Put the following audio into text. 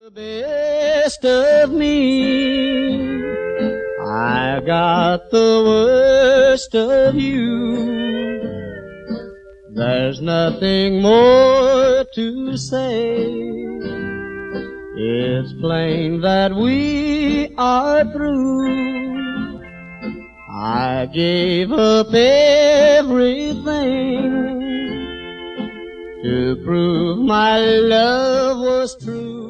The best of me, I got the worst of you. There's nothing more to say. It's plain that we are through. I gave up everything to prove my love was true.